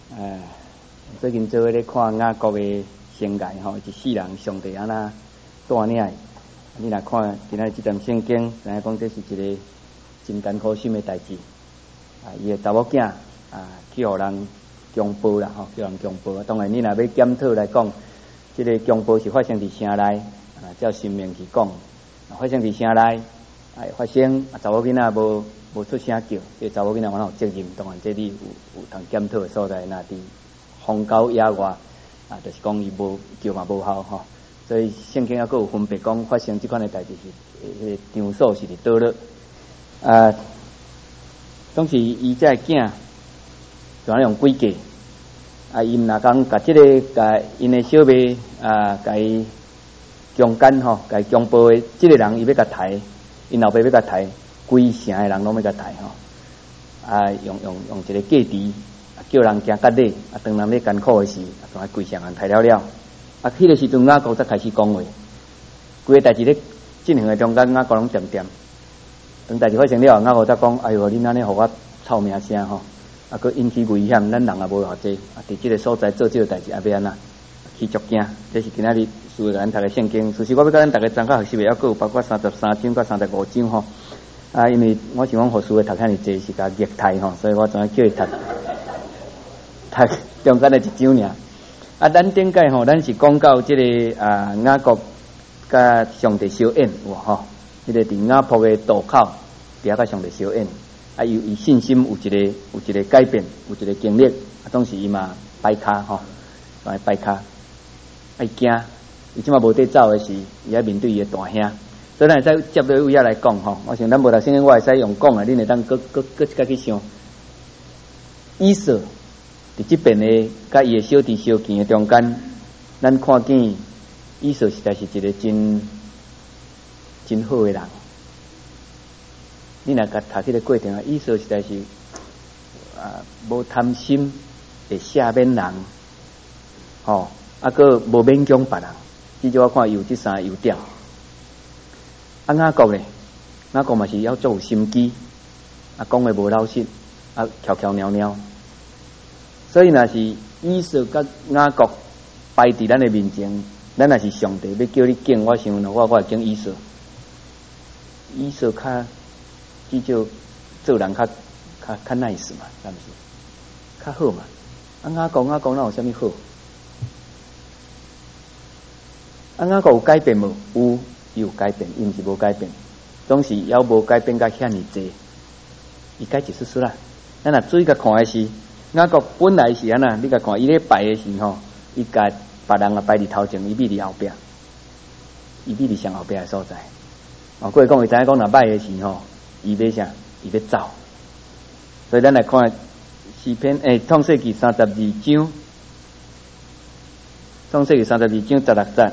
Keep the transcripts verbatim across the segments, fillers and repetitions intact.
呃，最近做咧看雅各的生涯吼，一世人上帝安那带领的。你若看今仔这段圣经，知影讲这是一个真艰苦心的代志。啊，伊的查某囝啊，去互人强暴啦吼，叫人强暴。当然，你若要检讨来讲，这个强暴是发生伫城内，啊，照新命去讲，啊，发生伫城内，啊，发生啊，查某囡仔无。无出声叫，这查某囡仔往哪有责任？当然，这里有有通检讨的所在。那伫荒郊野外啊，就是讲伊无叫嘛无效吼。所以圣经还佫有分别讲，发生这款的代志是，迄个场所是伫倒落。啊，总是伊这囝，就安用诡计。啊，伊毋若讲甲这个甲因的小妹啊，甲伊强奸吼，甲伊强暴的这个人，伊要甲抬，因老爸要甲抬。规城的人拢要甲抬吼，啊，用用用一个计题，啊，叫人行甲礼，啊，当人咧艰苦的时，啊，从规城人抬了了，啊，迄个时阵雅各才开始讲话，规个代志咧进行的中间，雅各拢点点，等代志发生了，雅各才讲，哎哟，恁安尼互我臭名声吼，啊，佮引起危险，咱人也无偌济，啊，伫即个所在做即个代志，啊，要安那去足惊，这是今仔日需要咱读的圣经。其实我要甲咱大家参考学习的，还佫有包括三十三章甲三十五章吼。啊，因为我想讲，学书的读遐尼济是甲虐待吼，所以我总叫伊读读中间的一章尔。啊，咱顶届吼，咱是讲到即、这个啊雅各甲上帝相应有吼，迄、这个伫雅坡的渡口，伫遐甲上帝相应，啊，有伊信心有一个有一个改变，有一个经历，啊，当时伊嘛摆骹吼，来摆骹，爱惊，伊即马无得走的时，伊爱面对伊的大兄。所以咱会使接落位仔来讲吼，我想咱无读圣经，我会使用讲啊，恁会当搁搁搁一家去想。以扫伫即边的甲伊的小弟相见的中间，咱看见以扫实在是一个真真好的人。你若甲读迄个过程啊，以扫实在是啊无贪心，会赦免人，吼，啊个无勉强别人。至少我看有即三个优点。啊，雅各咧，雅各嘛是要做有心机，啊，讲话无老实，啊，翘翘袅袅。所以若是以扫甲雅各摆伫咱的面前，咱若是上帝要叫你敬，我想我我会敬以扫。以扫较至少做人较较较 nice 嘛，是毋是？较好嘛。啊，雅各雅各哪有啥物好？啊，雅各有改变无？有。伊有改变，伊毋是无改变，总是犹无改变甲遐尼济，伊改一丝丝啦。咱若注意甲看的是，雅各本来是安那，你甲看伊咧摆的时吼，伊甲别人啊摆伫头前，伊比伫后壁，伊比伫上后壁的所在。哦，过来讲，伊知影讲若摆的时吼，伊要啥？伊要走。所以咱来看诗篇诶，创世纪三十二章，创世纪三十二章十六节。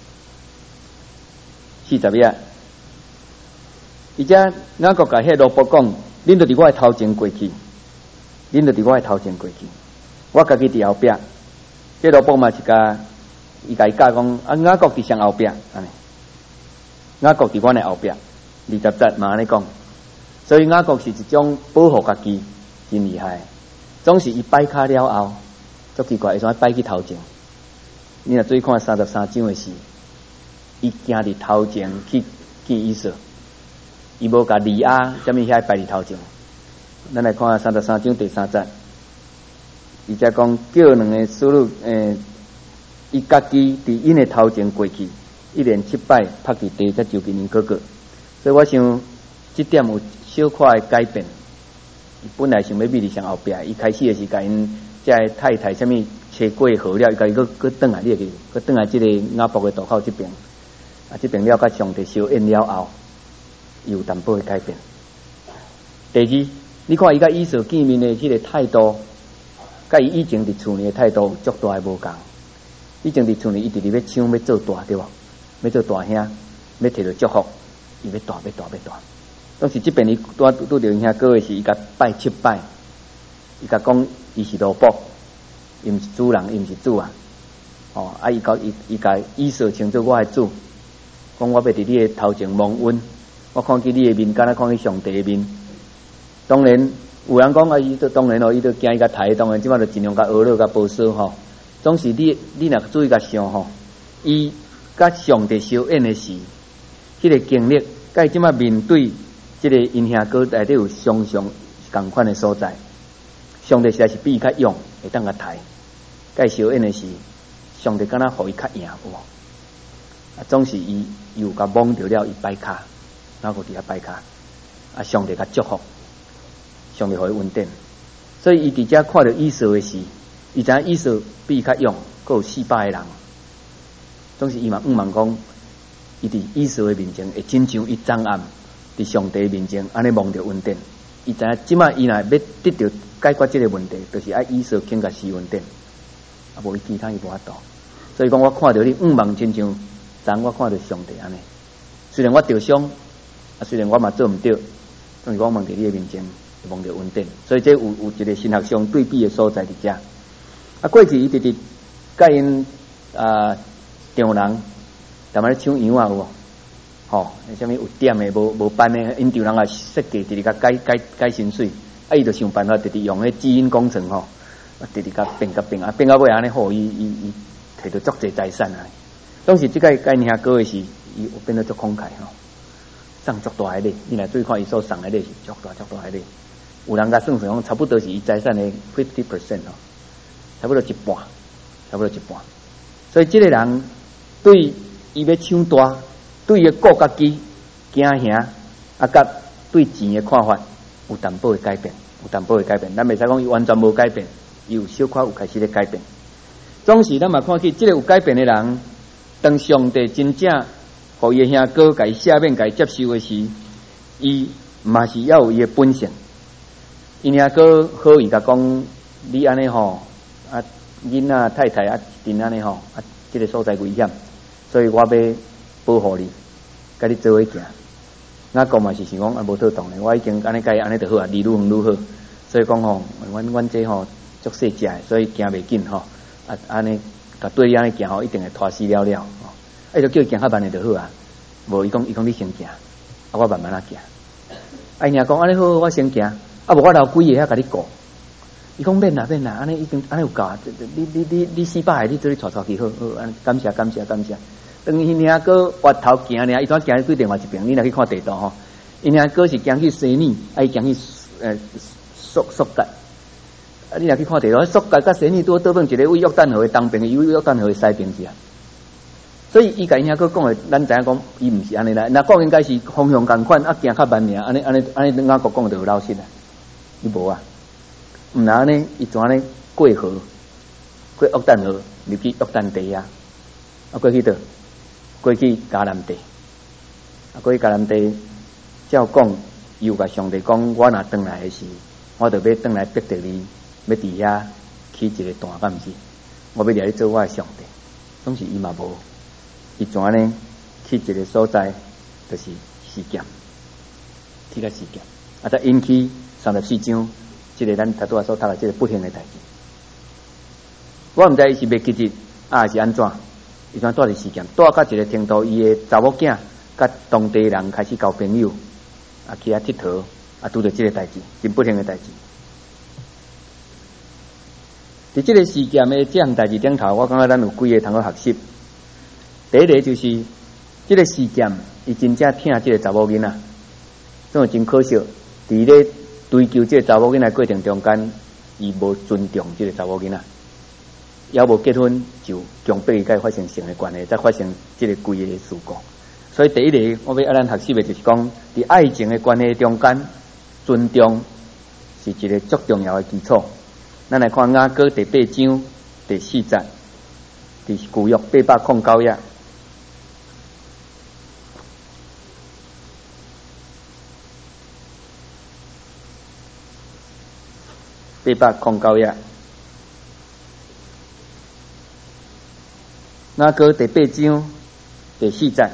四十页，而且雅各甲迄罗伯讲，恁就伫我的头前过去，恁就伫我的头前过去，我家己伫后壁。这罗伯嘛是甲伊甲伊教讲，啊雅各伫上后壁，安尼，雅各伫我的后壁，二十节嘛安尼讲。所以雅各是一种保护家己，真厉害。总是伊摆骹了后，足奇怪，会怎摆去头前？你若注意看三十三章的事。伊行伫头前去见以扫，伊无甲利亚啥物遐摆伫头前。咱来看三十三章第三节，伊则讲叫两个使女诶，伊家己伫因的头前过去，一连七摆拍伫地，才就近因哥哥。所以我想这点有小可的改变。伊本来想要秘伫上后壁，伊开始的是甲因遮个太太啥物切过好了，伊家己佫佫转来，你个佫转来即个雅博的渡口这边。啊，这边了甲上帝相应了后，有淡薄的改变。第二，你看伊甲以扫见面的迄个态度，甲伊以前伫厝里的态度足大的无共。以前伫厝里，伊直直要抢要做大，对无？要做大兄，要摕到祝福，伊要大要大要大。当时这边伊拄拄着因遐过的是，伊甲拜七拜，伊甲讲伊是罗伯，伊毋是主人，伊毋是主啊。哦，啊，伊甲伊伊甲以扫称作我的主。讲我要伫你的头前蒙恩，我看见你的面，敢若看见上帝的面。 当然有人讲啊，伊都当然咯，伊都惊伊甲抬，当然即摆就尽量甲学了甲保守吼。总是你你若注意甲想吼，伊甲上帝相应的是，迄、那个经历，甲伊即摆面对即个因兄哥内底有相相共款的所在。上帝实在是比伊较勇，会当甲抬。甲伊相应的是，上帝敢若互伊较赢有无？啊，总是伊又甲摸着了伊摆骹，然后伫遐摆骹，啊，上帝甲祝福，上帝互伊稳定。所以伊伫遮看到以扫的时，伊知影以扫比伊较勇，佫有四百个人。总是伊嘛毋茫讲，伊伫以扫的面前会亲像伊昨暗伫上帝面前安尼望着稳定。伊知影即摆伊若要得到解决即个问题，就是爱以扫肯甲施稳定，啊无伊其他伊无法度。所以讲我看到你毋茫亲像昨我看到上帝安尼。虽然我受伤，啊虽然我嘛做毋对，但是我望伫你的面前望着稳定。所以这有有一个神学上对比的所在伫遮。啊，过去伊直直甲因啊丈人，踮咧唱羊啊有无？吼，啥物有点的无无班的，因丈人也设计直直甲改改改薪水，啊伊就想办法直直用迄基因工程吼，啊直直甲变甲变啊变到尾安尼好，伊伊伊摕到足侪财产啊。当时即个概念哥的是，伊有变得足慷慨吼，送足大个礼，你来注意看伊所送的礼是足大足大个礼。有人甲算算讲，差不多是伊财产的 fifty percent 吼，差不多一半，差不多一半。所以即个人对伊要抢大，对伊的顾家己、惊兄啊，甲对钱的看法有淡薄的改变，有淡薄的改变。咱袂使讲伊完全无改变，伊有小可有开始咧改变。总是咱嘛看起，即个有改变的人，当上帝真正互伊的兄哥甲伊赦免、甲伊接受的时，伊嘛是要有伊的本性。因兄哥好伊甲讲，你安尼吼啊，囡仔太太啊，阵安尼吼啊，即、这个所在危险，所以我要保护你，甲你做伙行。那讲嘛是想讲啊，无妥当的，我已经安尼甲伊安尼就好啊，离愈远愈好。所以讲吼，阮阮这吼足细只的，所以行袂紧吼。啊，安尼甲对你安尼行吼，一定会拖死了了。吼，啊，就叫伊行较慢的就好啊。无伊讲伊讲你先行，啊，我慢慢啊行。啊，兄讲安尼好，我先行。啊，无我留几个遐甲你顾。伊讲免啦免啦，安尼已经安尼有够，你你你你四百个，你做你带带去好好，安感谢感谢感谢。当因兄哥挖头行尔，伊怎行对另外一边？你若去看地图吼，因兄哥是行去西尼，啊伊行去呃苏苏格。啊，你若去看地图，苏格甲西尼拄倒转一个为约旦河的东边，伊为约旦河的西边去啊。所以伊甲因兄哥讲的，咱知影讲，伊毋是安尼啦。若讲应该是方向共款，啊行较慢尔，安尼安尼安尼，外国讲就有老实啦。伊无啊，毋然安尼，伊怎安尼过河，过约旦河入去约旦地啊，啊过去倒，过去迦南地，啊过去迦南地，照讲，伊有甲上帝讲，我若转来的时，我就要转来逼着你，要伫遐起一个弹，敢毋是？我要来做我的上帝，总是伊嘛无。伊怎呢？去一个所在，就是事件，去个事件，啊，再引起三十四章，即、这个咱头拄仔所读的即个不幸的代志。我毋知伊是要记日，啊，还是安怎？伊怎带伫事件，带到一个程度，伊的查某囝甲当地人开始交朋友，啊，去遐佚佗，啊，拄着即个代志，真不幸的代志。伫即个事件的这项代志顶头，我感觉咱有几个通好学习。第一个就是，这个事件，伊真正疼这个查某囡仔，这种真可惜。伫咧追求这个查某囡仔过程中间，伊无尊重这个查某囡仔，也无结婚就强迫伊甲伊发生性的关系，再发生这个规个事故。所以第一个，我要咱学习的就是讲，伫爱情的关系中间，尊重是一个足重要的基础。咱来看雅歌第八章第四节，伫旧约八百零九页。八百零九页，雅歌第八章第四节，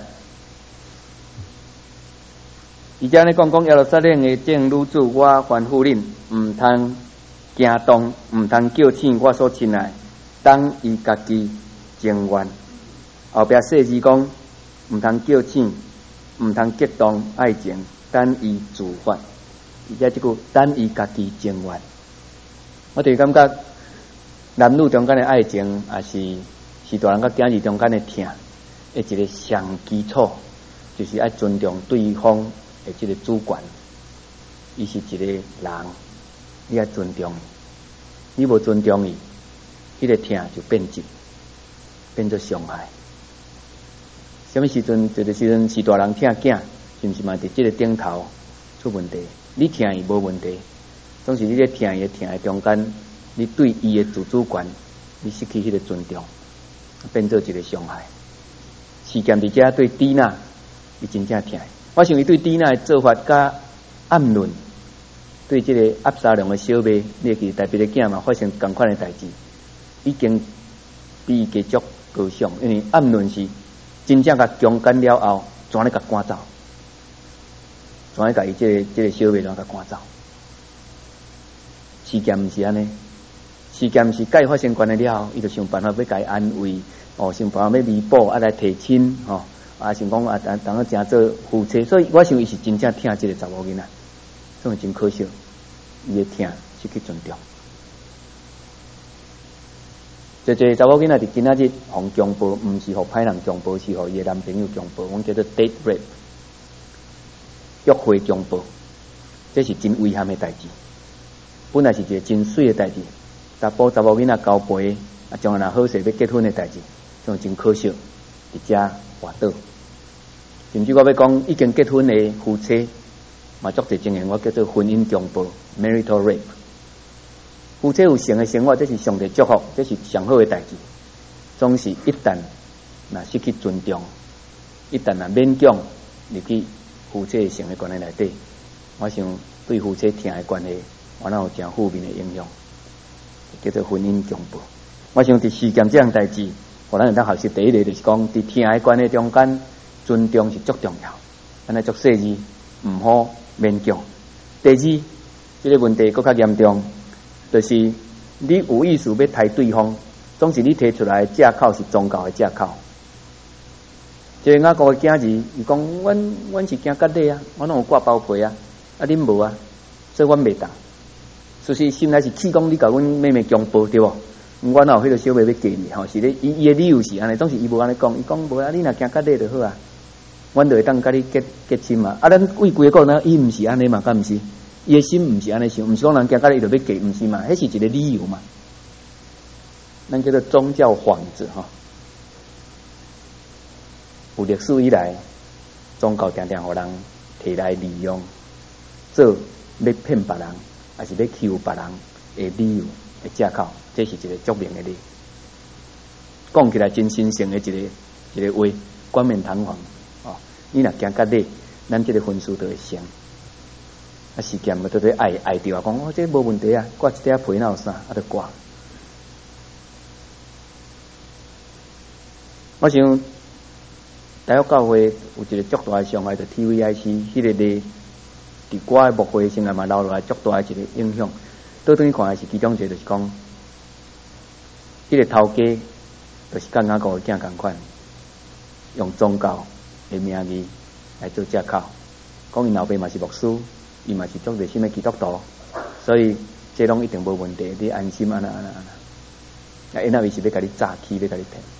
伊遮咧讲讲耶路撒冷的众女子，我吩咐恁，毋通惊动，毋通叫醒我所亲爱，当伊家己情愿。后壁细字讲，毋通叫醒，毋通激动爱情，等伊自发。 而且即句等伊家己情愿。我就感觉男女中间的爱情，也是是大人甲囝儿中间的疼的一个上基础，就是爱尊重对方的即个主权。伊是一个人，你爱尊重伊，你无尊重伊，迄、那个疼就变质，变做伤害。什么时阵？这个时阵是大人疼囝，是毋是嘛？伫即个顶头出问题？你疼伊无问题，总是你咧疼伊的疼的中间，你对伊的自主权，你失去迄个尊重，变做一个伤害。事件伫遮对蒂娜，伊真正疼。我想伊对蒂娜的做法甲暗论，对即个押沙龙的小妹，你记代表的囝嘛发生同款的代志，已经比伊加足高尚，因为暗论是真正甲强奸了后，怎咧甲赶走？怎咧甲伊即个即个小妹怎甲赶走？事件毋是安尼，事件是甲伊发生关系了后，伊就想办法要甲伊安慰，哦，想办法要弥补，啊来提亲，吼、哦，啊想讲啊等等个诚做夫妻，所以我想伊是真正疼即个查某囡仔，所以真可惜，伊的疼失去尊重。这这查某囡仔伫今仔日互强暴，毋是互歹人强暴，是互伊的男朋友强暴，阮叫做 date rape， 约会强暴，这是真危险的代志。本来是一个真水的代志，查甫查某囡仔交陪，啊，将来好势要结婚的代志，所以真可惜，伫遮滑倒。甚至我要讲，已经结婚的夫妻，嘛足侪情形，我叫做婚姻强暴 （marital rape）。夫妻有成的生活，这是上帝祝福，这是上好的代志。总是一旦若失去尊重，一旦若勉强入去夫妻的成的关系内底，我想对夫妻疼的关系，我那有真负面的影响，叫做婚姻强暴。我想伫事件这样代志，互咱会当学习第一个就是讲，伫疼的关系中间，尊重是足重要。安尼足细字，毋好勉强。第二，这个问题更较严重。就是你有意思要抬对方，总是你提出来的借口是宗教的借口。这个外国的囝儿，伊讲，阮阮是惊割礼啊，我拢有挂包皮啊，啊恁无啊，所以阮袂当。所以心内是气讲你甲阮妹妹强暴对无？我哪有迄个小妹要嫁你吼？是咧，伊伊的理由是安尼，总是伊无安尼讲，伊讲无啊，你若惊割礼就好啊，阮就会当甲你结结亲嘛。啊，咱为规个讲呢，伊毋是安尼嘛，敢毋是？伊的心毋是安尼想，毋是讲人惊甲你就要嫁，毋是嘛？迄是一个理由嘛。咱叫做宗教幌子吼。有历史以来，宗教常常互人摕来利用，做要骗别人，还是要欺负别人的理由的借口，这是一个著名的例。讲起来真神圣的一个一个话，冠冕堂皇哦。你若惊甲你，咱这个婚事就会成。啊，事件无对对爱爱着啊，讲哦，这无问题啊，挂一块皮哪有啥，啊，就挂。我想大约教会有一个足大的伤害，就 T V I C 迄个咧，伫我的牧会生涯嘛留落来足大的一个影响。倒转去看，是其中一个，就是讲，迄个头家就是甲雅各的囝同款，用宗教的名义来做借口，讲因老爸嘛是牧师。伊嘛是足热心的基督徒，所以这拢一定无问题，你安心安那安那安那。啊，因那伊是要甲你诈欺，要甲你骗。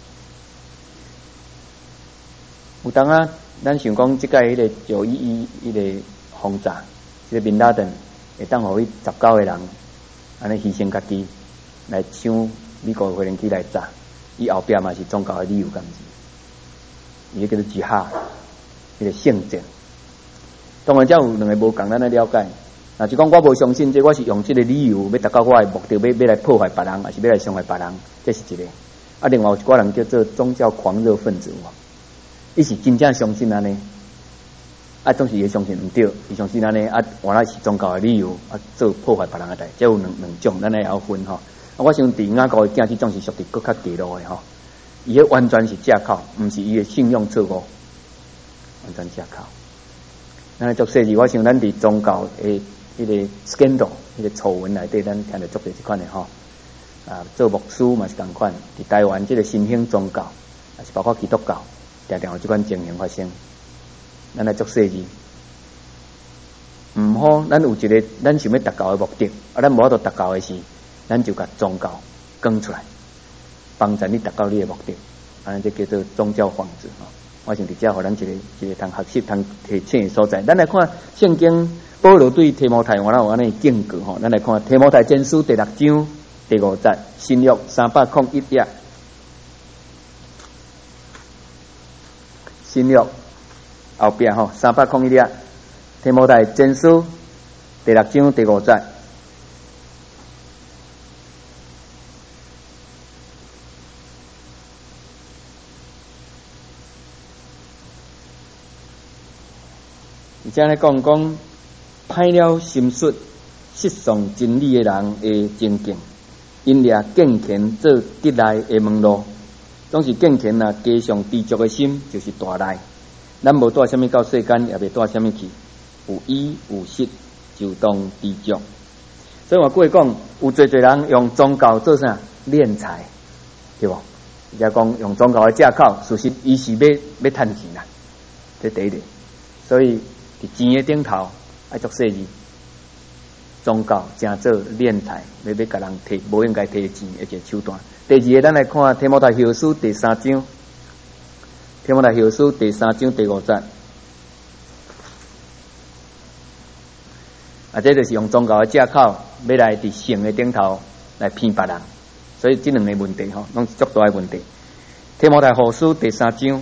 有当啊，咱想讲即个迄个九一一迄个轰炸，即、这个宾拉登会当互伊十九个人安尼牺牲家己来抢美国的飞行器来炸，伊后壁嘛是宗教的理由，敢毋是？伊叫做吉哈，迄个圣战。当然，才有两个无共咱来了解。若是讲我无相信，这我是用这个理由要达到我的目的，要要来破坏别人，还是要来伤害别人，这是一个。啊，另外有一寡人叫做宗教狂热分子，伊是真正相信安尼，啊，总是伊相信毋对，伊相信安尼啊，原来是宗教的理由啊，做破坏别人的代，这有两两种，咱也要分吼。啊，我想伫雅各的囝，这种是属于更较低落的吼，伊迄完全是借口，毋是伊的信用错误，完全借口。咱足细字，我想咱伫宗教诶迄个 scandal 迄个丑闻内底，咱听着足侪即款诶吼。啊，做牧师嘛是共款，伫台湾即个新兴宗教，也是包括基督教，常常有即款情形发生。咱来足细字， 毋好，咱有一个咱想要达到的目的，啊，咱无法度达到的是，咱就甲宗教讲出来，帮助你达到你的目的，安尼这叫做宗教幌子吼。我想伫遮互咱一个一个通学习、通提醒的所在。咱来看圣经保罗对提摩太有哪有安尼警告吼？咱来看提摩太前书第六章第五节，新约三百零一页，新约后边吼三百零一页，提摩太前书第六章第五节。而且咧讲讲，歹了心术、失丧真理的人的情境，因掠敬虔做得来的门路，总是敬虔啊，加上知足的心，就是大赖。咱无带什么到世间，也袂带什么去，有依有失，就当知足。所以我过去讲，有侪侪人用宗教做啥敛财，对无？而且讲用宗教的借口，事实伊是要要趁钱啦，这第一点。所以伫钱的顶头爱做细字，宗教正做敛财，要要甲人摕无应该摕的钱的一个手段。第二个，咱来看提摩太后书第三章，提摩太后书第三章第五节，啊，这就是用宗教的借口，要来伫圣的顶头来骗别人，所以这两个问题吼，拢是足大的问题。提摩太后书第三章，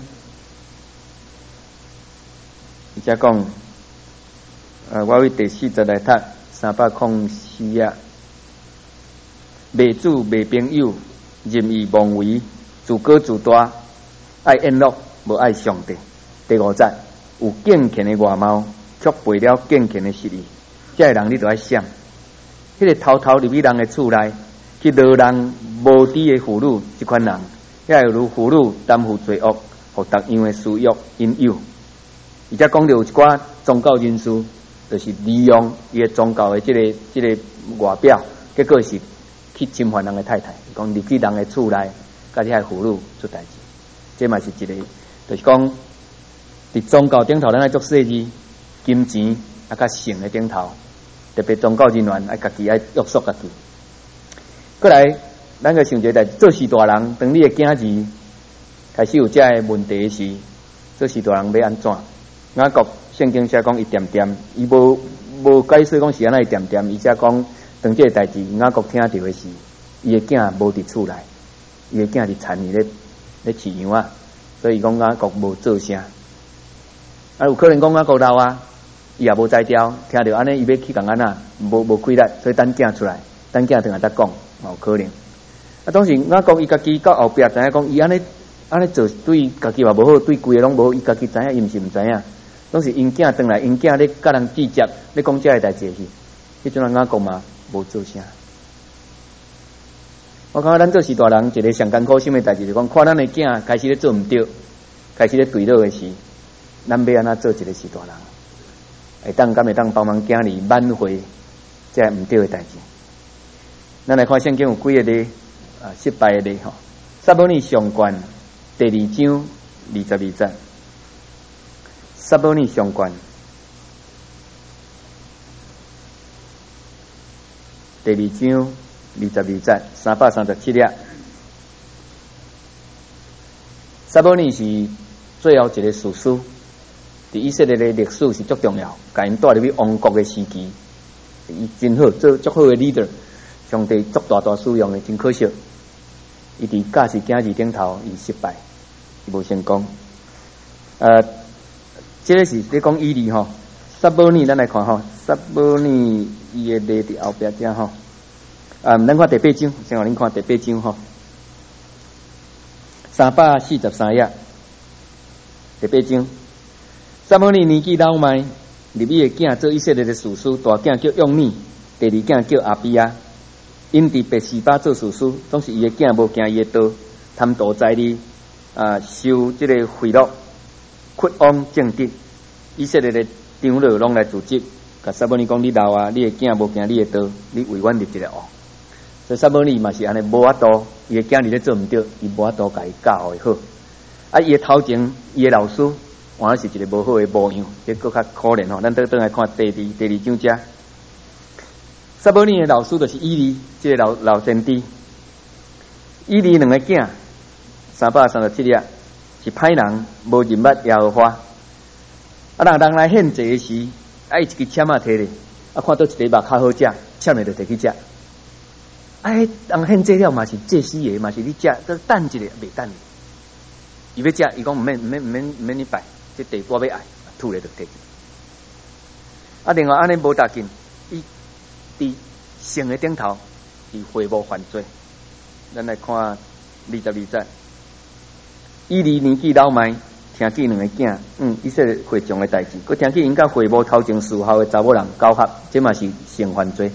而且讲。呃，我为第四节来读三百零四页，卖主卖朋友，任意妄为，自高自大，爱宴乐，无爱上帝。第五节，有敬虔的外貌，却背了敬虔的实力。这个人你就要想，迄、那个偷偷入去人的厝内，去落人无知的妇女，这款人，遐有如妇女担负罪恶，互逐样的私欲引诱。而且讲到有一寡宗教人士。就是利用伊个宗教的这个这个外表，结果是去侵犯人的太太，讲入去人的厝内，甲遐妇女做代志，这嘛是一个，就是讲伫宗教顶头，咱爱做细字，金钱啊，甲性的顶头，特别宗教人员爱家己爱约束家己。过来，咱个想一个代志，做事大人，当你的囝儿开始有这个问题时，做事大人要安怎？雅各圣经写讲一点点，伊无无解释讲是安那一点点，伊写讲当这个代志，雅各听到的是，伊的囝无伫厝内，伊的囝伫田里咧咧饲羊啊，所以讲雅各无做声。啊，有可能讲雅各老啊，伊也无才调，听到安尼伊要去共安那，无无气力，所以等囝出来，等囝等下再讲，有可能。啊，当时雅各伊家己到后壁知影讲，伊安尼安尼做对家己嘛无好，对规个拢无好，伊家己知影，伊毋是毋知影。拢是因囝转来，因囝咧甲人计较，咧讲遮个代志去，迄种人雅各嘛无做啥。我感觉咱做士大人一个上艰苦心的代志，就讲看咱的囝开始咧做毋对，开始咧对落的时，咱要安怎做一个士大人？会当敢会当帮忙囝儿挽回这毋对的代志？咱来看圣经有几个例啊失败的例吼。撒母耳上卷第二章二十二节。撒母耳上卷第二章二十二节，三百三十七页。撒母耳是最后一个士师，伫以色列的历史是足重要，甲因带入去王国的时期，伊真好，做足好的 leader， 上帝足大大使用的，真可惜，伊伫教士囝儿顶头伊失败，伊无成功。呃。这个是咧讲伊利吼，撒母耳咱来看吼，撒母耳伊个例伫后壁遮吼，啊，咱看第八章，先互恁看第八章吼，三百四十三页，第八章，撒母耳年纪老迈，入伊个囝做以色列的士师，大囝叫用尼，第二囝叫阿比亚，因伫别是巴做士师，总是伊个囝无行伊个道，贪图财利，啊，收即个贿赂。屈枉正直，以色列的长老拢来组织，甲撒母耳讲：你老啊，你的囝无行你的道，你违反入一个恶。所以撒母耳嘛是安尼，无法度，伊的囝儿咧做毋对，伊无法度甲伊教会好。啊，伊的头前，伊的老师换是一个无好的模样，结果较可怜吼。咱倒倒来看第二第二章遮，撒母耳的老师就是以利，这个老老先知。以利两个囝，三百三十七日，是歹人，无认捌耶和华。啊，人人来献祭的时，爱一支签仔摕咧，啊，看到一个肉较好食，签咧就摕去食。啊，迄人献祭了嘛是祭司的，嘛是你食，都等一下袂等。伊要食，伊讲毋免毋免毋免毋免你拜，这地我要爱，吐咧就摕去。啊，另外安尼无大紧，伊伫圣的顶头是会无犯罪。咱来看二十二节，以利年纪老迈，听见两个囝，嗯，以色列会众的代志，佮听见因甲会无头前侍候的查某人交合，这嘛是性犯罪。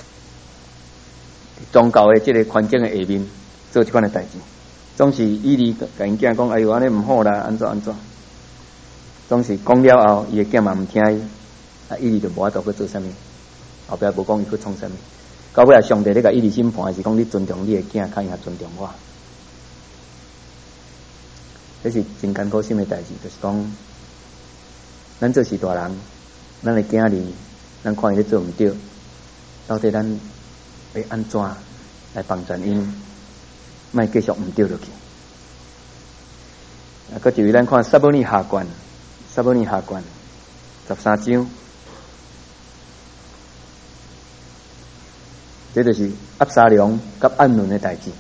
宗教的这个环境的下面做这款的代志，总是以利甲因囝讲，哎呦，安尼毋好啦，安怎安怎，总是讲了后，伊的囝嘛毋听伊，啊，以利就无法度去做啥物，后壁无讲伊去创啥物。到尾啊，上帝咧甲以利审判是讲你尊重你的囝，较赢尊重我。这是真艰苦心的代志，就是讲，咱做是大人，咱的囝儿，咱看伊咧做毋对，到底咱要安怎来帮助因，莫继续毋对落去。啊，搁一位咱看撒母耳下卷，撒母耳下卷十三章。这就是押沙龙甲暗论的代志。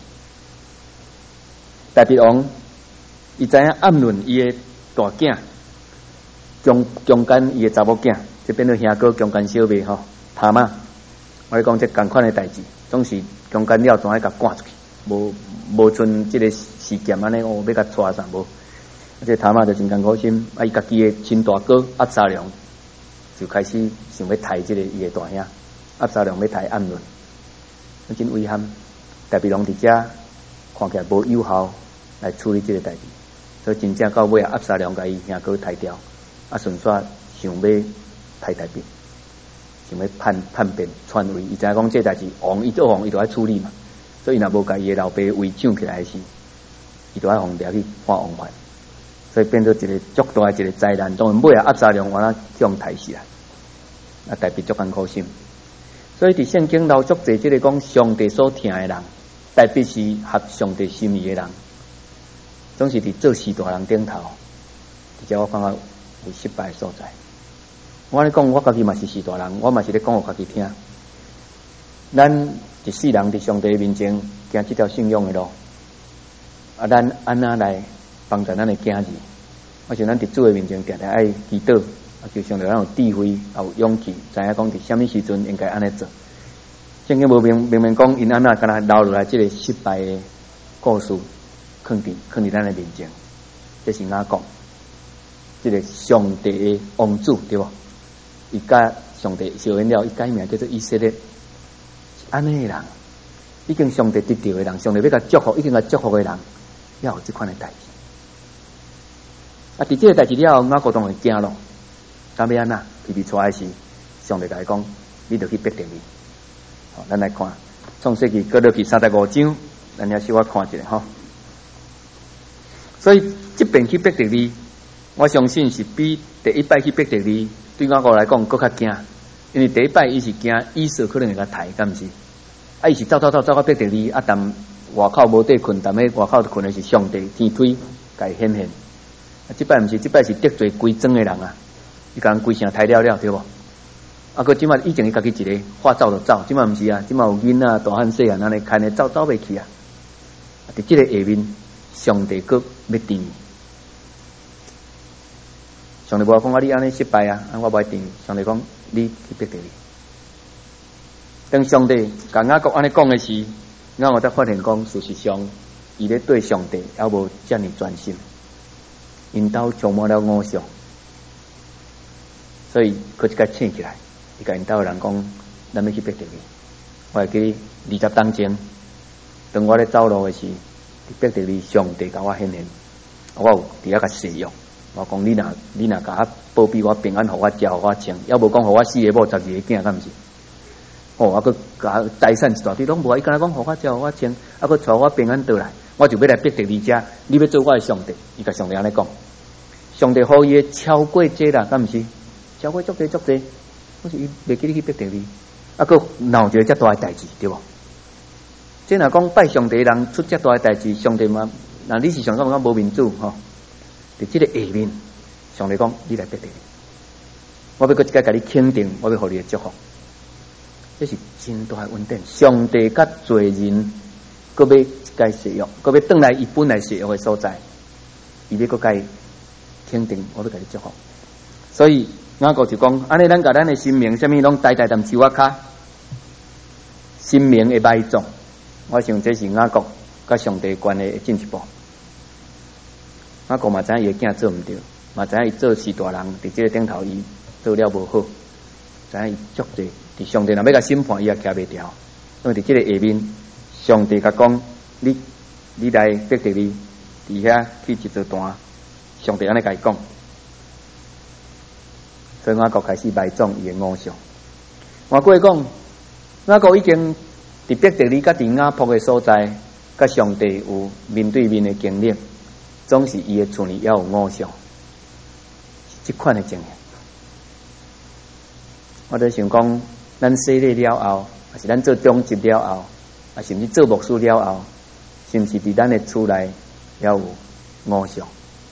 大卫王伊知影暗论伊的大囝，强强奸伊的查某囝，这变做兄哥强奸小妹吼，他嘛，我咧讲这同款的代志，总是强奸了，总爱甲赶出去，无无存这个事件安尼，哦，要甲带啥无？这他嘛就真艰苦心，啊，伊家己的亲大哥押沙龙就开始想要刣这个伊的大兄，押沙龙要刣暗论。真危险，大卫王伫遮看起来无有效来处理这个代志，所以真正到尾啊，押沙龙甲伊兄哥刣掉，啊，顺续想要刣大兵，想要叛叛变篡位。伊知影讲这代志王伊做王伊就爱处理嘛，所以若无甲伊的老爸位抢起来时，伊就爱互掠去判王法，所以变做一个足大的一个灾难。当然尾啊，押沙龙完了向刣死啊，啊，大卫足艰苦心。所以伫圣经老足侪即个讲上帝所听的人，特别是合上帝心意的人，总是伫做事大人顶头，而且我感觉为失败的所在。我咧讲，我家己嘛是事大人，我嘛是咧讲互家己听。咱一世人伫上帝面前行这条信仰的路，啊，咱安怎来帮助咱的囝儿？我想咱伫主的面前，定定爱祈祷。啊，就上帝咱有智慧，也有勇气，知影讲伫什么时阵应该安尼做。圣经无明明明讲因安那，敢若留落来即个失败的故事，放伫放伫咱的面前。这是哪讲？即、这个上帝的王子对无？伊甲上帝小完了，伊改名叫做以色列。安尼的人，已经上帝得到的人，上帝要甲祝福，已经甲祝福的人，要有即款的代志。啊，伫即个代志了后，雅各当然惊咯。咁要安那？皮皮出来时，上帝甲伊讲，你着去逼定伊。好，咱来看创世纪过落去三十五章，咱也小可看一下吼。所以即边去逼定伊，我相信是比第一摆去逼定伊，对我来讲更较惊，因为第一摆伊是惊以色可能会甲刣，敢毋是？啊，伊是走走走走到逼定伊，啊，但外口无地困，但迄外口困的是上帝天推甲伊显现。啊，即摆毋是，即摆是得罪规庄的人啊。伊甲人规城刣了了，对无？啊，佮即摆以前伊家己一个话走就走，即摆毋是啊，即摆有囡仔大汉细汉安尼牵咧走走袂去啊。啊，伫即个下面，上帝佮要定，上帝无讲啊，你安尼失败啊，啊，我袂定。上帝讲你去逼定伊。当上帝甲雅各安尼讲的时，雅各才发现讲，事实上伊咧对上帝还无遮尔专心，因兜充满了偶像。所以佢即个醒起来，伊甲因兜人讲，咱要去逼定伊。我会记二十当前，当我咧走路的时，逼定伊上帝甲我显现，我有伫遐甲试用。我讲你若你若甲我保庇我平安，互我食，互我穿，要无讲互我四个某十二个囝，敢毋是？哦，我佮甲财产一大堆拢无，伊敢若讲互我食，互我穿，啊，佮带我平安倒来，我就要来逼定你遮，你要做我的上帝。伊甲上帝安尼讲。 上帝好伊超过这啦，敢毋是？超过足济足济，我是伊袂记你去逼着你，啊，佮闹一个遮大诶代志，对无？即若讲拜上帝人出遮大诶代志，上帝嘛，那你是上讲讲无民主吼？伫即个下面，上帝讲你来逼着你，我要佮一个甲你肯定，我要互你诶祝福。这是真大诶恩典，上帝甲罪人，佮要一该适用，佮要转来伊本来适用诶所在，伊要佮该肯定，我要甲你祝福。所以雅各就讲，安尼咱甲咱诶生命，啥物拢代代踮树仔骹，生命诶埋葬。我想这是雅各甲上帝关系诶进一步。雅各嘛知影伊诶囝做毋对，嘛知影伊做事大人，伫即个顶头伊做了无好，知影伊足济。伫上帝若要甲审判，伊也徛袂牢，因为伫即个下面，上帝甲讲：你你来逼着你，伫遐去一座单，上帝安尼甲伊讲，所以雅各开始埋葬伊诶偶像。换过来讲，雅各已经伫逼着你，甲伫雅仆诶所在，甲上帝有面对面诶经历，总是伊诶厝里也有偶像，即款诶情形。我在想讲。咱洗礼了后，还是咱做中职了后，啊，甚至做牧师了后，是毋是伫咱的厝内也有偶像？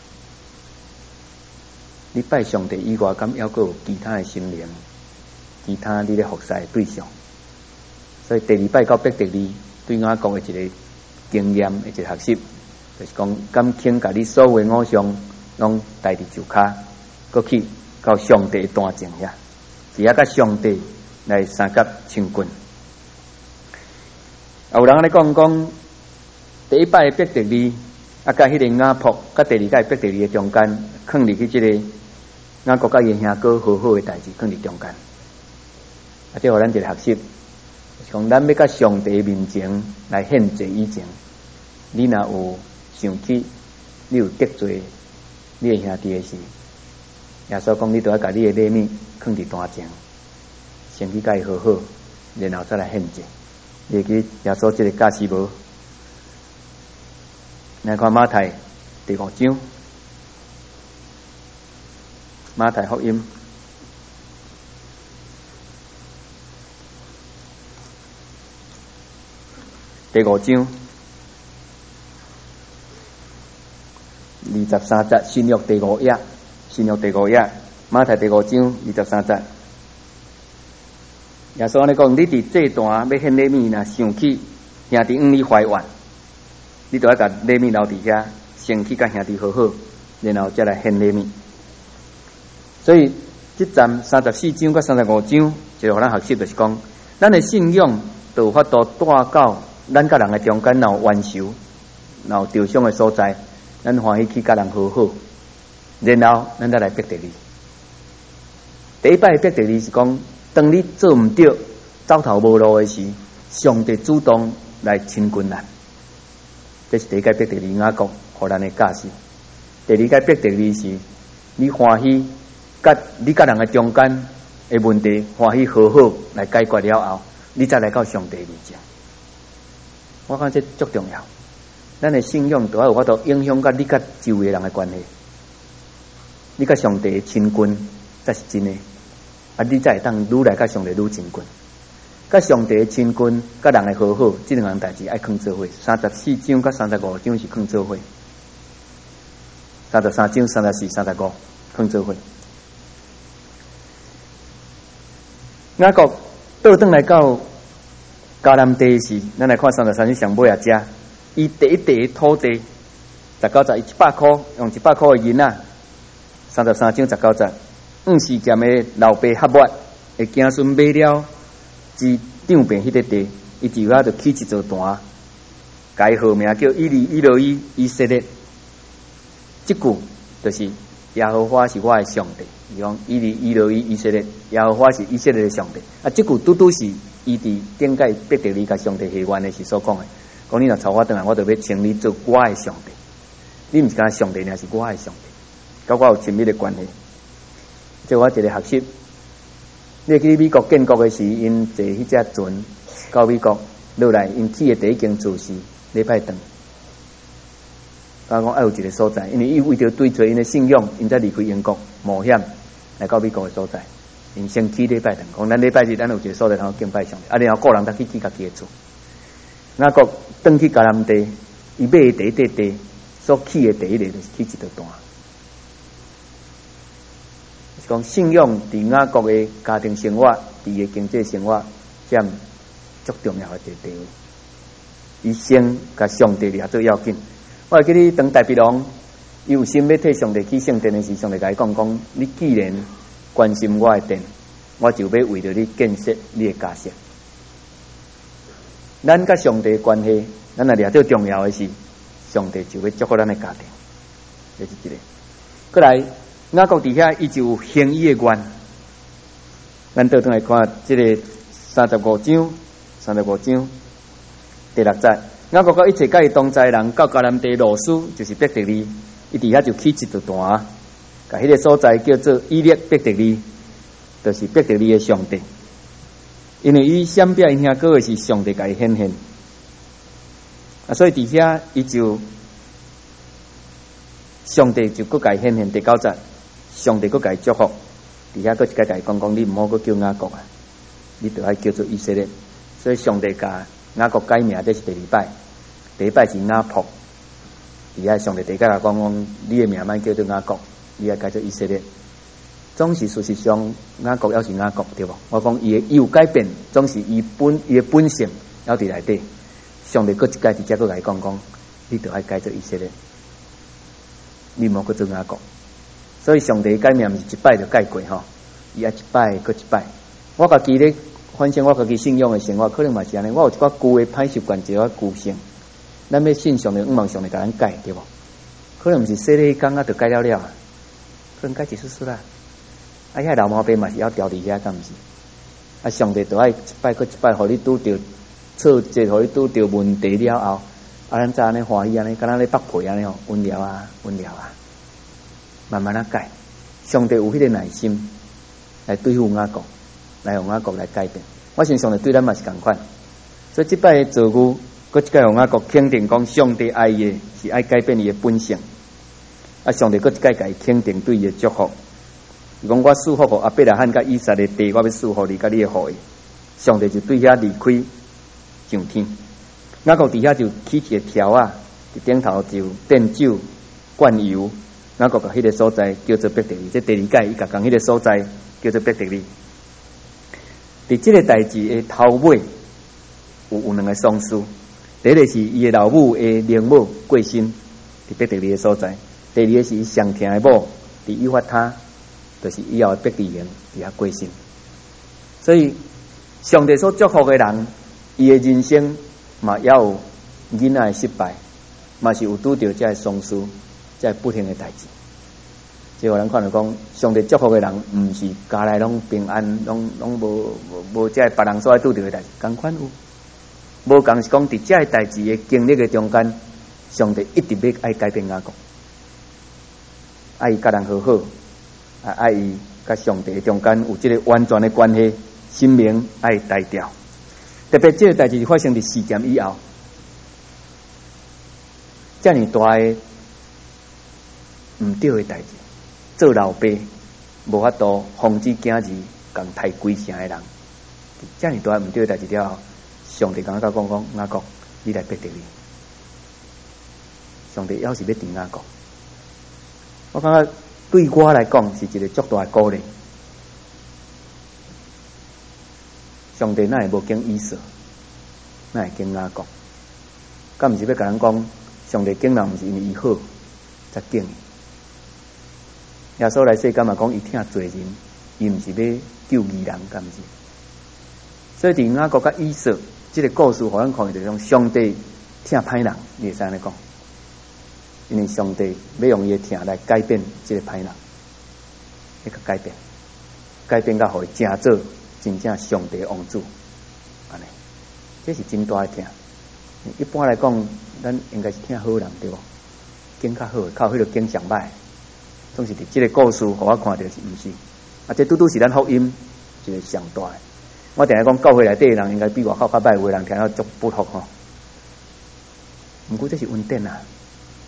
你拜上帝以外，敢还佫有其他的神灵，其他你咧服侍的对象？所以第二拜到逼第二，对雅各的一个经验，一个学习，就是讲，敢肯甲你所有的偶像拢带伫树骹，佫去到上帝单前遐，只要甲上帝。来三甲亲近，啊！有人安尼讲讲，第一摆逼第二，啊，甲迄个雅仆，甲第二摆逼第二嘅中间，放入去即个雅各甲伊兄哥和好嘅代志，放伫中间。啊，即互咱一个学习，从咱要甲上帝面前来献祭以前，你若有想起，你有得罪你嘅兄弟嘅事，耶稣讲，你都要甲你嘅礼物放伫单前。先去甲伊和好，然后再来献祭。你记耶稣这个假使无？来看马太第五章，马太福音第五章二十三节，新约第五页，新约第五页，马太第五章二十三节。耶稣安尼讲：你伫这段要献礼物，若想起兄弟往你怀怨，你就要甲礼物留伫遐，先去甲兄弟和好，然后再来献礼物。所以，这站三十四章甲三十五章，就互咱学习，就是讲，咱的信仰就有法度带到咱甲人的中间，若有冤仇，若有受伤的所在，咱欢喜去甲人和好，然后咱再来逼第二。第一摆逼第二是讲。当你做毋对、走投无路的时，上帝主动来亲近咱。这是第一届逼第二雅各互咱的教示。第二届逼第二是，你欢喜甲你甲人的中间的问题，欢喜和好来解决了后，你再来到上帝面前。我感觉这足重要。咱的信仰都要有法度影响到你甲周围人的关系。你甲上帝的亲近，才是真的。啊！你才会当愈来甲上帝愈亲近，甲上帝的亲近，甲人的和好，这两样代志爱放做伙。三十四章甲三十五章是放做伙，三十三章、三十四、三十五放做伙。雅各倒转来到迦南地时，咱来看三十三章上尾啊，遮伊第一地土地十九节，伊一百箍用一百箍的银仔，三十三章十九节。五事剑的老爸哈末的子孙买了之长病迄个地，伊就遐就起一座坛，改号名叫伊利伊罗伊以色列。即句就是耶和华是我的上帝，伊讲伊利伊罗伊以色列，耶和华是以色列的上帝。啊，即句拄拄是伊伫顶界逼着你甲上帝下愿的时所讲的，讲你若朝我转来，我就要请你做我的上帝。你毋是讲上帝，而是我的上帝，甲我有亲密的关系。即我一个学习，你去美国建国的时，因坐迄只船到美国落来，因起的第一间厝是礼拜堂。 他讲爱有一个所在，因为伊为着追随因的信仰，因才离开英国冒险来到美国的所在。因先起礼拜堂，讲咱礼拜日咱有一个所在，然后敬拜上帝。啊，然后个人才去去家己的厝。雅各登去迦南地，伊买的第一块地所起的第一个就是起一道单。是讲信仰伫雅各的家庭生活、伫个经济生活占足重要的一个地位。伊先甲上帝掠做要紧。我会记你当大鼻龙，伊有心要替上帝去圣殿的时，上帝甲伊讲讲：你既然关心我的殿，我就要为着你建设你的家室。咱甲上帝的关系，咱若掠做重要的事，上帝就要祝福咱的家庭。这是一个。过来，雅各伫遐伊就有行伊的愿。咱倒转来看这个三十五章，三十五章第六节，雅各甲一切甲伊同在的人到迦南地路斯，就是伯特利，伊伫遐就起一道坛，甲迄个所在叫做以列伯特利，就是伯特利的上帝。因为伊闪表因兄哥的是上帝甲伊显现，啊，所以伫遐伊就上帝就佫甲伊显现。第九节，上帝佫甲伊祝福，伫遐佫一个甲伊讲讲，你毋好佫叫雅各啊，你着爱叫做以色列。所以上帝甲雅各改名，这是第二摆，第一摆是雅仆，伫遐上帝第一摆讲讲，你的名莫叫做雅各，你爱改做以色列。总是事实上，雅各也是雅各，对无？我讲伊伊有改变，总是伊本伊的本性还伫内底。上帝佫一摆直接佫甲伊讲讲，你着爱改做以色列，你莫佫做雅各。所以上帝改名毋是一摆就改过吼，伊爱一摆佫一摆。我家己咧，反正我家己信仰的生活，可能嘛是安尼。我有一寡旧的歹习惯，一寡旧性，咱要信上帝，毋望上帝甲咱改，对无？可能毋是洗咧讲啊，就改了了，可能改一丝丝啦。啊，遐老毛病嘛是要调伫遐，敢毋是？啊，上帝都爱一摆搁一摆，互你拄着挫折，互你拄着问题了后，啊，咱再安尼欢喜安尼，敢若咧剥皮安尼吼，温了啊，温了啊，慢慢啊改。上帝有迄个耐心来对付雅各，来用雅各来改变。我相信上帝对咱嘛是共款，所以即摆造句，搁一摆用雅各肯定讲，上帝爱伊是爱改变伊的本性。啊，上帝搁一摆甲伊肯定对伊的祝福。伊讲我祝福互阿伯拉罕甲以撒的地，我要祝福你甲你的后裔。上帝就对遐离开上天。雅各伫遐就起一个条啊，伫顶头就奠酒灌油。雅各甲迄个所在叫做伯特利，这第二届伊甲讲迄个所在叫做伯特利。伫即个代志的头尾有有两个丧事，第一个是伊的老母的灵母过身，伫伯特利的所在；第二个是伊上疼的某伫以法他。就是以后的伯利恒伫遐过身，所以上帝所祝福的人，伊的人生嘛也有囡仔的失败，嘛是有拄着这丧事、这不幸的代志。所以有人看到讲，上帝祝福的人，毋是家内拢平安，拢拢无无这别人所爱拄着的代志，共款有。无共是讲伫这代志的经历的中间，上帝一直要爱改变雅各，爱伊甲人和好。啊，爱伊甲上帝中间有即个完全的关系，生命爱带掉。特别即个代志发生伫事件以后，遮尔大的毋对的代志，做老爸无法度防止囝儿共杀规城的人，遮尔大毋对的代志了后，上帝甲我讲讲雅各，你来伯特利。上帝要是要定雅各，我感觉。对我来讲是一个足大的鼓励。上帝哪会无经以色，哪会经雅各？敢毋是要甲人讲，上帝经人毋是因为伊好才经。耶稣来世间嘛讲，伊疼罪人，伊毋是要救义人，敢毋是？所以伫雅各甲以色这个故事，互咱看到种上帝疼歹人，你会使安尼讲。因为上帝要用伊的疼来改变这个歹人，那个改变，改变到互伊成做真正上帝的王子，安尼，这是真大的疼。一般来讲，咱应该是疼好人对无？经较好，靠迄个经上歹，总是伫这个故事，互我看到是毋是？啊，这拄拄是咱福音一个上大的。我定来讲，教会内底的人应该比外口较歹，有的人听了足不服吼。毋过这是稳定啊。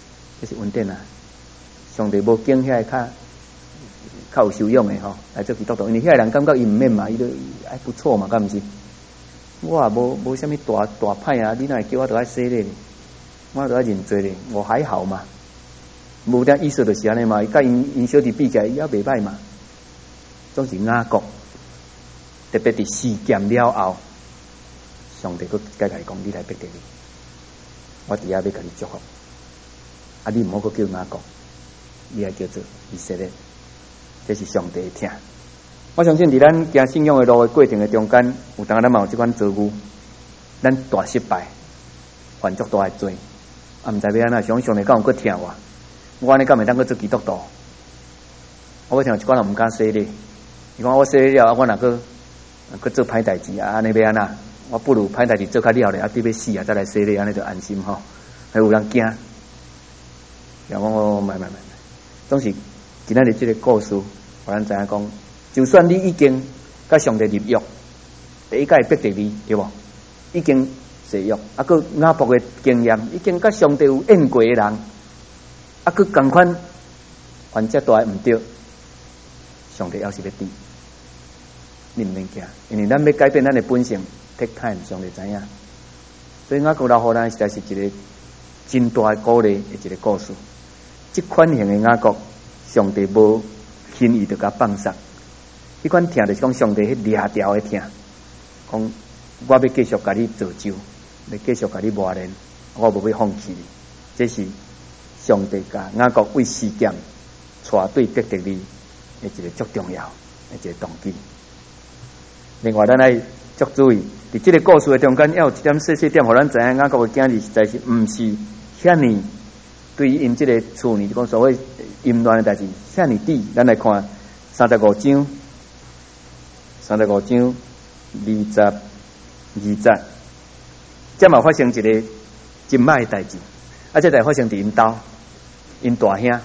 这是稳定啊。上帝无经遐较较有修养的吼来做基督徒，因为遐人感觉伊毋免嘛，伊都还不错嘛，敢毋是？我也无无啥物大大歹啊，你哪会叫我都爱洗咧？我都爱认罪咧，我还好嘛。无点意思就是安尼嘛，甲因因小弟比起来，伊也袂歹嘛。总是雅各，特别伫事件了后，上帝佫甲伊讲：你来逼着你，我伫遐要甲你祝福。啊，你毋好佫叫雅各，你要叫做以色列。这是上帝的听。我相信伫咱行信仰的路的过程的中间，有当咱嘛有即款遭遇，咱大失败，犯足大的罪，啊，毋知要安怎想上帝敢有佫听我？我安尼敢会当佫做基督徒？我要听一寡人毋敢说咧，伊讲我说了，啊，我若佫佫做歹代志啊，安尼要安怎？我不如歹代志做较了咧，啊，伫要死啊，再来说咧，安尼就安心吼。还有人惊，然后我买买买，总是今仔日即个故事，互咱知影讲，就算你已经甲上帝立约，第一届逼着你，对无？已经誓约，啊，佮雅博的经验，已经甲上帝有应过的人，啊，佮共款犯遮大毋对，上帝还是要治，你毋免惊，因为咱要改变咱的本性 ，take time， 上帝知影。所以雅各留互咱实在是一个真大的鼓励的一个故事。即款型的雅各，上帝无轻易就甲放杀。迄款听就是讲上帝迄掠条的听，讲我要继续甲你造就，要继续甲你磨练，我无要放弃你。这是上帝甲雅各为事件带对逼着你的一个足重要的一个动机。另外，咱爱足注意，伫即个故事的中间，要有一点细细点，互咱知影雅各的囝儿实在是毋是遐尼对于因即个处理，就讲所谓淫乱的代志，遐尼低。咱来看三十五章，三十五章二十二节，这嘛发生一个真歹的代志，啊，这代发生伫因兜，因大兄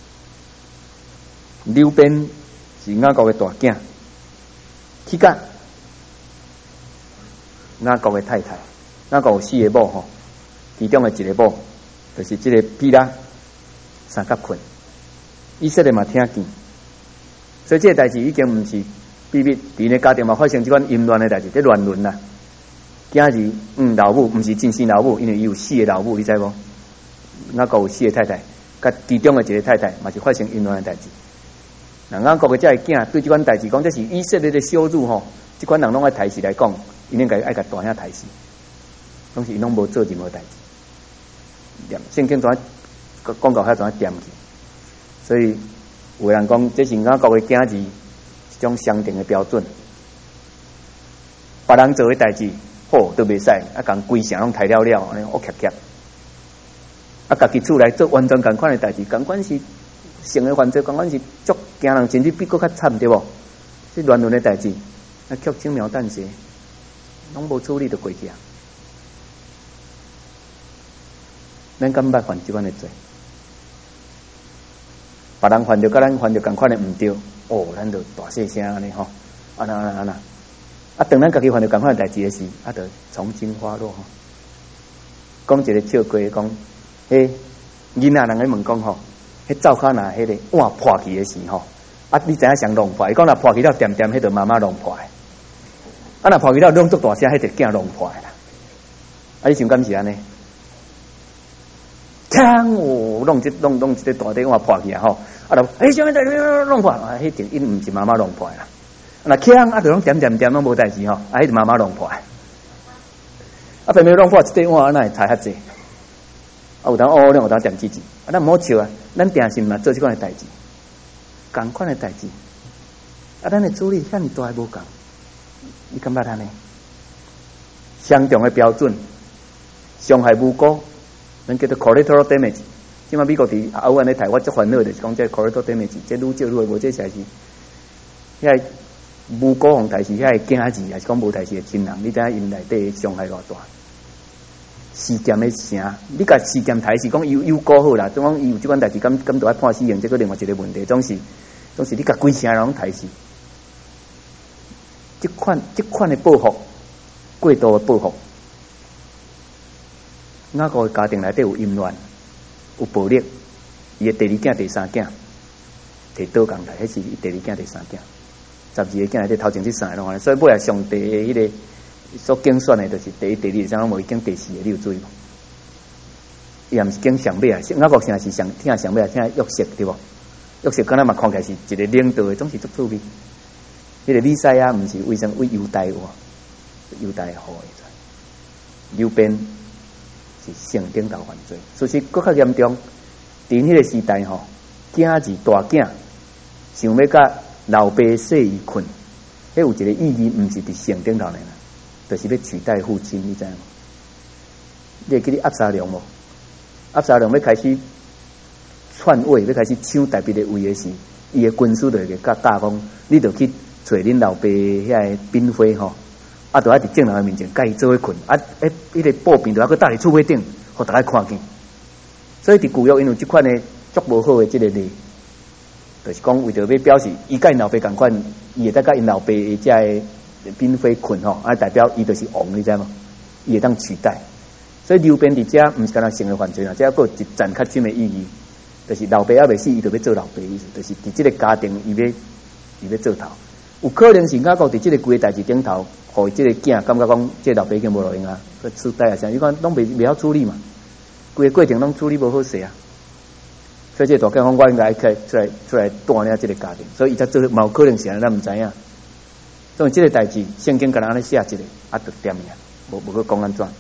刘边是雅各的大囝，去甲雅各的太太，雅各有四个某吼，其中的一个某就是这个毗拉三角困，以色列嘛听见，所以这个代志已经毋是秘密，伫呢家庭嘛发生这款淫乱的代志，这乱伦啦。囝儿嗯老母毋是真生老母，因为伊有四个老母，你知无？雅各有四个太太，甲其中的一个太太嘛是发生淫乱的代志。那雅各的这个囝对这款代志讲，这是以色列的羞辱吼，这款人拢爱抬死来讲，因应该爱甲大兄抬死，拢是因拢无做任何代志。念圣经怎啊讲到遐怎啊点去？所以有人讲，这是雅各的囝儿一种相定的标准。别人做的代志好都袂使，啊，共规城拢抬了了，安尼恶夹夹。啊，家己厝内做完全共款的代志，共款是性的犯罪，共款是足惊人，甚至比佫较惨，对无？这乱伦的代志，啊，却轻描淡写，拢无处理就过去啊。咱敢捌犯即款的罪？别人犯着，甲咱犯着共款的毋对，哦，咱就大细声安尼吼，安那安那安那。啊，当咱家己犯着共款的代志的时，啊，就从轻发落吼。讲一个笑话，讲，迄囡仔人咧问讲吼，迄灶骹若迄个碗破去的时吼，啊，你知影谁弄破？伊讲若破去了，点点迄个妈妈弄破的。啊，若破去了，弄足大声，迄个囝弄破的啦。啊，你想敢是安尼？锵！哦，弄一弄弄一个大底碗破去啊吼！啊，就哎，啥物代志弄破？啊，迄定因毋是妈妈弄破的啦。那锵啊，就拢点点点拢无代志吼，啊，迄是妈妈弄破的。啊，偏偏弄破一块碗，哪会差遐济？啊，有当哦，有当点几几？啊，咱毋好笑啊！咱定心嘛做即款的代志，共款的代志。啊，咱的处理遐尼大无共，你感觉安尼？相同的标准，伤害无辜。咱叫做 collateral damage， 即马美国伫欧湾咧台，我足烦恼就是讲这 collateral damage， 这愈少愈会无这才是，遐无辜互代志，遐个囝儿还是讲无代志的亲人，你知影因内底伤害偌大？事件的声，你甲事件台是讲有有过好啦，总讲伊有即款代志，敢敢都爱判死刑，这个另外一个问题，总是总是你甲规声人拢台死，即款即款的报复，过度的报复。雅各的家庭内底有淫乱，有暴力， 伊的第二囝、第三囝摕刀共来，迄是伊第二囝、第三囝。十二个囝内底头前这三个拢安尼，所以尾啊上帝的迄个所竞选的，就是第一、第二，怎样无已经第四个，你有注意无？伊也毋是经上尾啊，雅各城是上听上尾啊，听约瑟对无？约瑟敢若嘛看起来是一个领导的，总是足趣味。迄个以赛亚毋是为什么为犹大话？犹大好诶，流变是性顶头犯罪，所以搁较严重。伫迄个时代吼，囝儿大囝想要甲老爸说伊困，迄有一个意义，毋是伫性顶头呢，就是要取代父亲，你知影无？你会记得押沙龙无？押沙龙要开始篡位，要开始抢大别的位的时，伊的军师就会甲教讲，你着去找恁老爸遐个嫔妃吼，啊，着爱伫众人面前甲伊做伙困，啊，诶，迄个布片着还佫搭伫厝尾顶，互大家看见。所以伫旧约因有即款的足无好的即个例，就是讲为着要表示伊甲因老爸共款，伊会当甲因老爸的遮个嫔妃困吼，啊，代表伊就是王，你知无？伊会当取代。所以流变伫遮毋是干那成为犯罪啦，遮还有一层较深的意义，就是老爸还未死，伊就要做老爸的意思，就是伫即个家庭伊要伊要做头。有可能是雅各伫即个规个代志顶头，互即个囝感觉讲，即个老爸已经无路用啊，佮取代啊啥，你看拢未未晓处理嘛，规个过程拢处理无好势啊。所以即个大囝讲，我应该出来出来出来带领即个家庭，所以伊才做，嘛有可能是安尼，咱毋知影。所以即个代志，圣经甲咱安尼写一个，啊，就点呀，无无去讲安怎。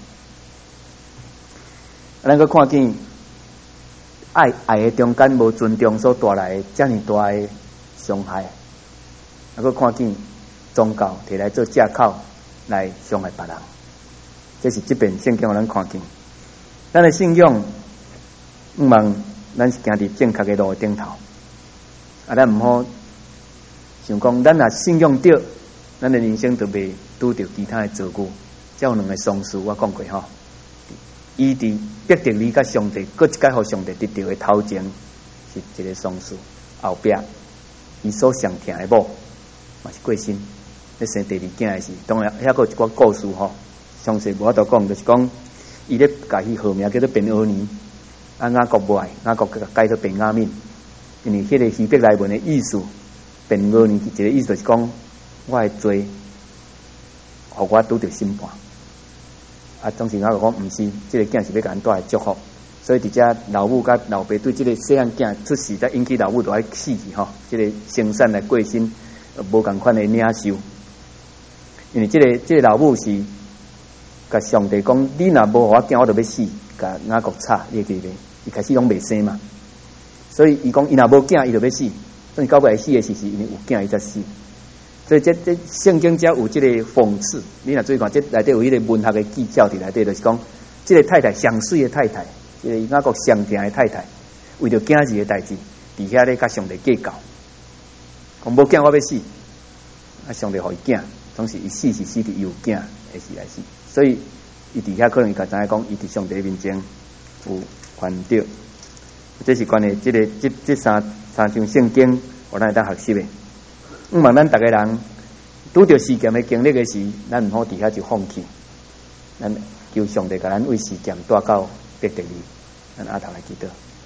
咱个看见爱爱的中间无尊重所带来遮尔大的伤害，啊个看见宗教摕来做借口来伤害别人，这是即边圣经互咱看见。咱的信仰，毋望咱是行伫正确的路顶头，啊，咱毋好想讲，咱若信仰对，咱的人生就袂拄着其他的遭遇。才有两个丧事，我讲过吼。伊伫逼着离甲上帝，搁一解互上帝得到的头前是一个丧事，后壁伊所上疼的某嘛是过身，咧生第二囝的时，当然遐个一寡故事吼，详细无法度讲，就是讲伊咧家己号名叫做便俄尼，啊雅各无爱，雅各甲改做便雅悯，因为迄个希伯来文的意思，便俄尼一个意思就是讲我的罪，互我拄着审判。啊，当时我就讲，毋是，即、这个囝是要甲咱带来祝福，所以伫遮老母甲老爸对即个细汉囝出事，才引起老母就爱死去吼，即、这个生产来过身，无共款的领受。因为即、这个即、这个老母是甲上帝讲，你若无互我囝，我就要死，甲雅各吵，你记得？伊开始拢未生嘛，所以伊讲，伊若无囝，伊就要死。所以到尾死的时是因为有囝伊才死。所以这这圣经才有这个讽刺，你若注意看，这内底有一个文学的技巧伫内底，就是讲，这个太太上水的太太，这个雅各上疼的太太，为着囝儿的代志，伫遐咧甲上帝计较，讲无囝我要死，啊上帝互伊囝，总是伊死是死伫伊有囝的时来死，所以伊伫遐可能伊甲知影讲，伊伫上帝面前有犯着，这是关于这个这这三三章圣经，我咱会当学习的。毋望咱逐个人拄着事件的经历的时，咱毋好伫遐就放弃，咱求上帝甲咱为事件带到得得力，咱阿头来记得。